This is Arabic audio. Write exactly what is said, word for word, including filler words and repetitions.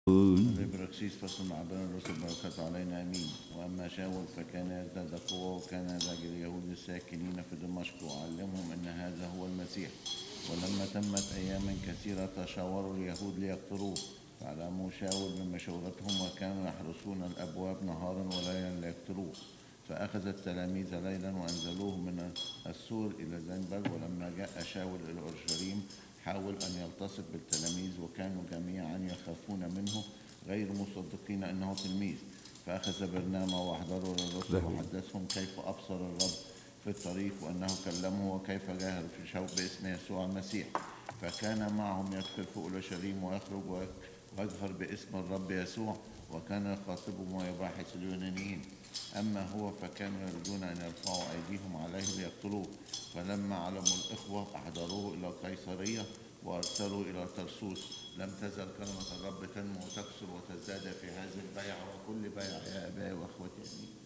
الإبراكسيس فصل عبنا الرسل بركة علينا آمين. وأما شاول فكان يزداد قوة، وكان لاجل اليهود الساكنين في دمشق وعلمهم أن هذا هو المسيح. ولما تمت أيام كثيرة تشاوروا اليهود ليقتلوه، فعلموا شاول بمشورتهم، وكانوا يحرسون الأبواب نهارا وليلا ليقتلوه. فأخذ التلاميذ ليلا وأنزلوه من السور إلى زنبل. ولما جاء شاول إلى أورشليم حاول أن يلتصق بالتلاميذ، وكانوا جميعا يخافون منه غير مصدقين أنه تلميذ. فأخذ برنامة وأحضره للرسل وحدثهم كيف أبصر الرب في الطريق، وأنه كلمه وكيف جاهر في شوق باسم يسوع المسيح. فكان معهم يدخل في أورشليم ويخرج ويجهر باسم الرب يسوع، وكان يخاطبهم ويباحث اليونانيين. أما هو فكانوا يريدون أن يرفعوا أيديهم عليه ليقتلوه. فلما علموا الإخوة أحضروه إلى قيصرية وأرسلوا إلى ترسوس. لم تزل كلمة الرب تنمو وتكثر وتزداد في هذه البيعة وكل بيعة يا أبائي وأخوتي.